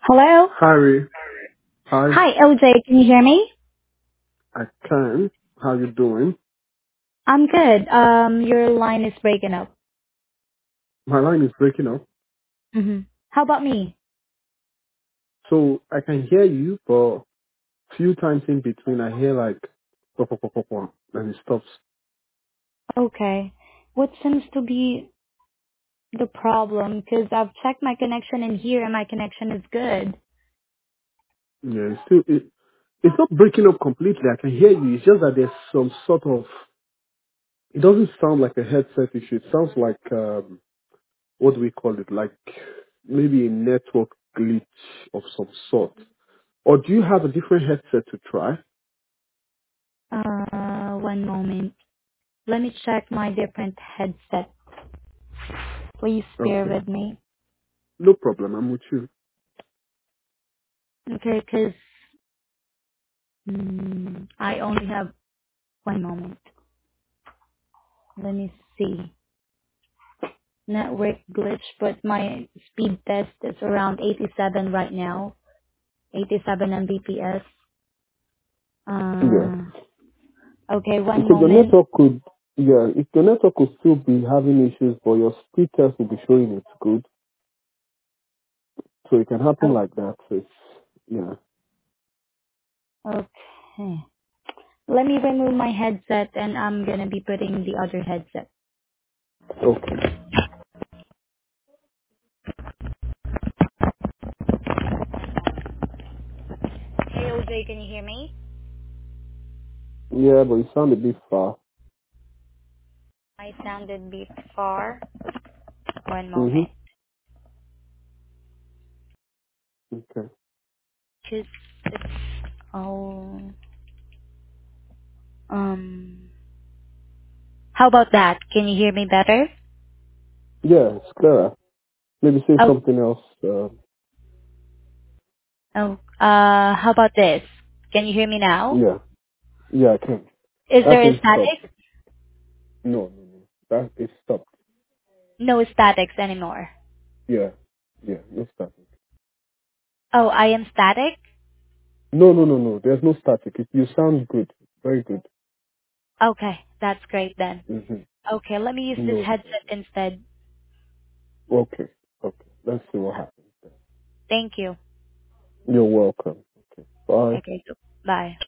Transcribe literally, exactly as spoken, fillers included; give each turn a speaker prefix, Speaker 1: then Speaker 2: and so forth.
Speaker 1: Hello?
Speaker 2: Harry, hi,
Speaker 1: Hi, L J. Can you hear me?
Speaker 2: I can. How you doing?
Speaker 1: I'm good. Um, your line is breaking up.
Speaker 2: My line is breaking up,
Speaker 1: hmm How about me?
Speaker 2: so I can hear you, but few times in between I hear like pop, pop, pop, pop, pop, and it stops.
Speaker 1: Okay. What seems to be the problem? Because I've checked my connection in here and my connection is good.
Speaker 2: Yeah, it's still it, it's not breaking up completely. I can hear you. It's just that there's some sort of. It doesn't sound like a headset issue. It sounds like um, what do we call it? Like maybe a network glitch of some sort. Or do you have a different headset to try?
Speaker 1: Uh, one moment. Let me check my different headset. Please bear
Speaker 2: Okay,
Speaker 1: with me.
Speaker 2: no problem. I'm with you.
Speaker 1: Okay, because mm, I only have one moment. Let me see. Network glitch, but my speed test is around eighty-seven right now. eighty-seven Mbps.
Speaker 2: Yeah.
Speaker 1: Uh, okay, one
Speaker 2: Because your
Speaker 1: moment.
Speaker 2: network could, yeah, if your network could still be having issues, but your speed test will be showing it's good. So it can happen
Speaker 1: Oh,
Speaker 2: like that. So it's, yeah.
Speaker 1: okay. Let me remove my headset and I'm gonna be putting the other headset.
Speaker 2: Okay.
Speaker 1: Hey O J, can you hear me?
Speaker 2: Yeah, but you sound a bit far.
Speaker 1: I sounded a bit far. One
Speaker 2: Mm-hmm.
Speaker 1: moment.
Speaker 2: Okay.
Speaker 1: Just oh um how about that? Can you hear me better?
Speaker 2: Yeah, it's clearer. Maybe say
Speaker 1: Oh
Speaker 2: something else. Uh,
Speaker 1: oh uh how about this? Can you hear me now?
Speaker 2: yeah. Yeah, I can.
Speaker 1: Is
Speaker 2: That
Speaker 1: there a
Speaker 2: thing stopped.
Speaker 1: static?
Speaker 2: No, no, no. That, it stopped.
Speaker 1: No statics anymore.
Speaker 2: Yeah. Yeah, no static.
Speaker 1: Oh, I am static?
Speaker 2: No, no, no, no. There's no static. It, you sound good. Very good.
Speaker 1: Okay, that's great then.
Speaker 2: Mm-hmm.
Speaker 1: Okay, let me use this
Speaker 2: No
Speaker 1: headset
Speaker 2: problem.
Speaker 1: instead.
Speaker 2: Okay. Okay. Let's see what happens.
Speaker 1: Thank you.
Speaker 2: You're welcome. Okay. Bye.
Speaker 1: Okay, so bye.